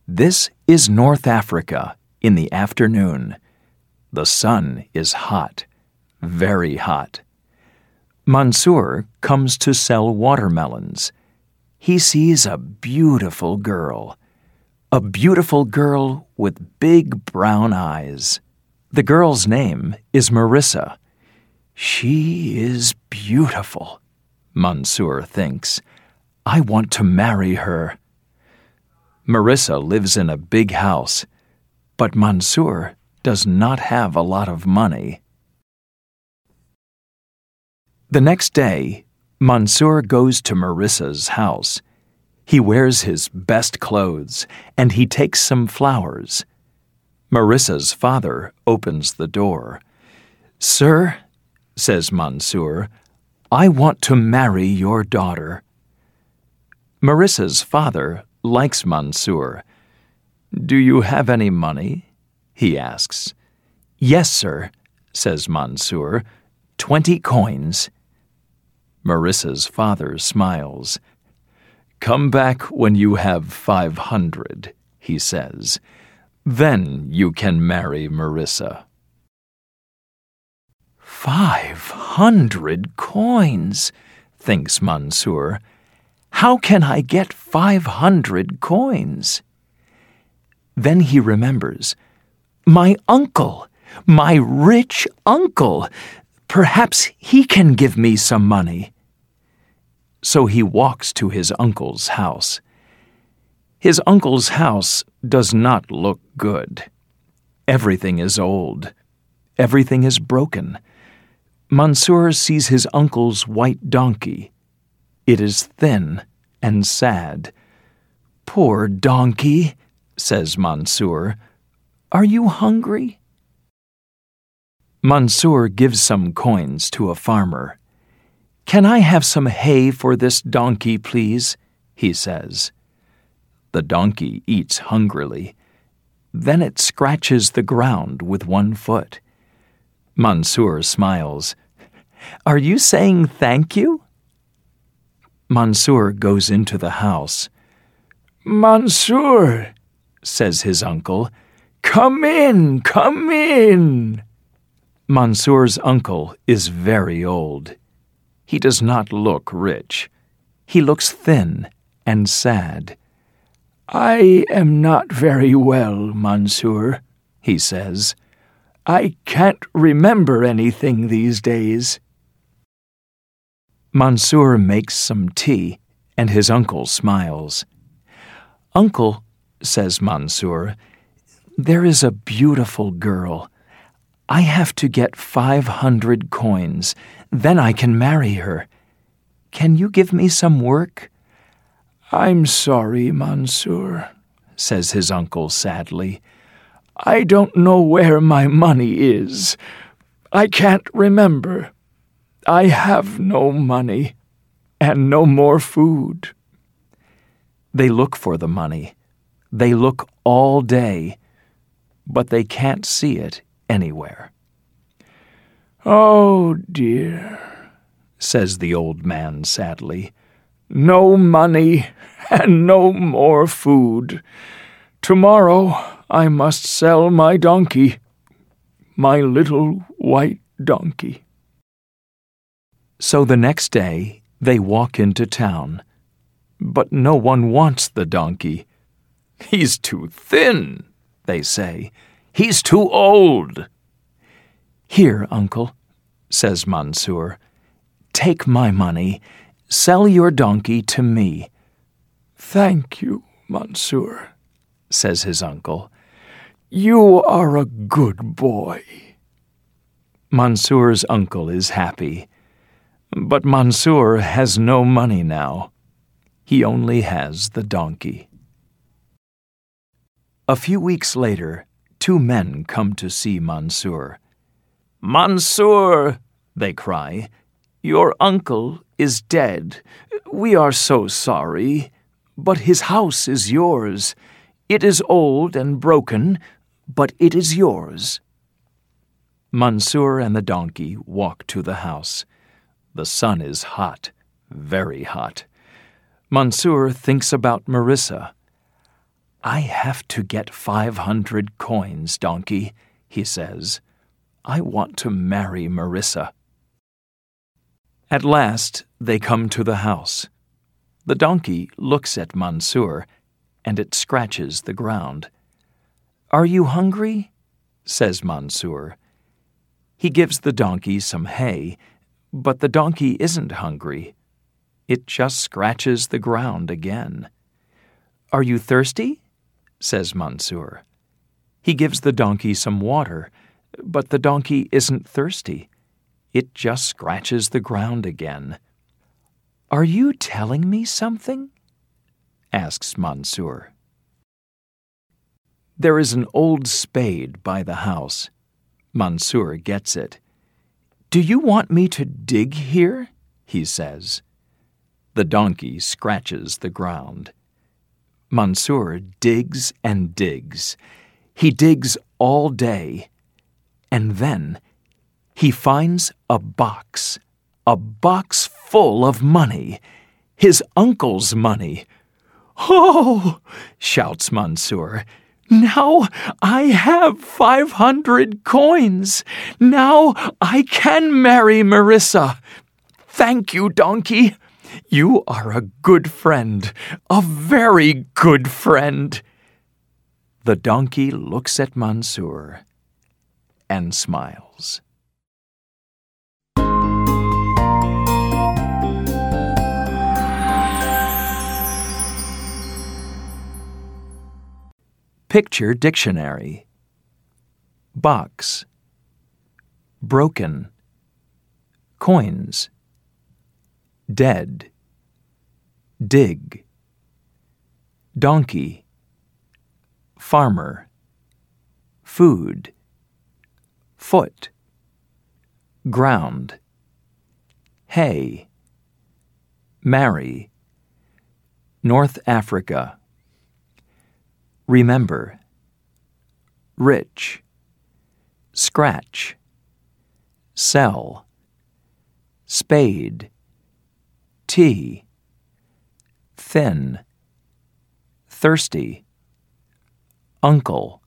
This is North Africa in the afternoon. The sun is hot, very hot. Mansour comes to sell watermelons. He sees a beautiful girl with big brown eyes. The girl's name is Marissa. She is beautiful, Mansour thinks. I want to marry her. Marissa lives in a big house, but Mansour does not have a lot of money. The next day, Mansour goes to Marissa's house. He wears his best clothes, and he takes some flowers. Marissa's father opens the door. "Sir," says Mansour, "I want to marry your daughter." Marissa's father likes Mansour. "Do you have any money?" he asks. "Yes, sir," says Mansour, 20 coins. Marissa's father smiles. "Come back when you have 500, he says. Then you can marry Marissa. 500 coins, thinks Mansour. How can I get 500 coins? Then he remembers. My uncle, my rich uncle. Perhaps he can give me some money. So he walks to his uncle's house. His uncle's house does not look good. Everything is old. Everything is broken. Mansour sees his uncle's white donkey. It is thin and sad. Poor donkey, says Mansour. Are you hungry? Mansour gives some coins to a farmer. Can I have some hay for this donkey, please? He says. The donkey eats hungrily. Then it scratches the ground with one foot. Mansour smiles. Are you saying thank you? Mansour goes into the house. Mansour, says his uncle, come in, come in. Mansour's uncle is very old. He does not look rich. He looks thin and sad. I am not very well, Mansour, he says. I can't remember anything these days. Mansour makes some tea, and his uncle smiles. Uncle, says Mansour, there is a beautiful girl. I have to get 500 coins. Then I can marry her. Can you give me some work? I'm sorry, Mansour, says his uncle sadly. I don't know where my money is. I can't remember. I have no money and no more food. They look for the money. They look all day, but they can't see it anywhere. Oh, dear, says the old man sadly. No money and no more food. Tomorrow I must sell my donkey, my little white donkey. So the next day they walk into town, but no one wants the donkey. He's too thin, they say. He's too old. Here, uncle, says Mansour, take my money. Sell your donkey to me. Thank you, Mansour, says his uncle. You are a good boy. Mansour's uncle is happy, but Mansour has no money now. He only has the donkey. A few weeks later, 2 men come to see Mansour. Mansour, they cry, your uncle is dead. We are so sorry, but his house is yours. It is old and broken, but it is yours. Mansour and the donkey walk to the house. The sun is hot, very hot. Mansour thinks about Marissa. I have to get 500 coins, donkey, he says. I want to marry Marissa. At last, they come to the house. The donkey looks at Mansour, and it scratches the ground. Are you hungry? Says Mansour. He gives the donkey some hay, but the donkey isn't hungry. It just scratches the ground again. Are you thirsty? Says Mansour. He gives the donkey some water, but the donkey isn't thirsty. It just scratches the ground again. Are you telling me something? Asks Mansour. There is an old spade by the house. Mansour gets it. Do you want me to dig here? He says. The donkey scratches the ground. Mansour digs and digs. He digs all day. And then he finds a box full of money, his uncle's money. Oh, shouts Mansour. Now I have 500 coins. Now I can marry Marissa. Thank you, donkey. You are a good friend, a very good friend. The donkey looks at Mansour and smiles. Picture dictionary. Box. Broken. Coins. Dead. Dig. Donkey. Farmer. Food. Foot. Ground. Hay. Marry. North Africa. Remember. Rich. Scratch. Sell. Spade. Tea. Thin. Thirsty. Uncle.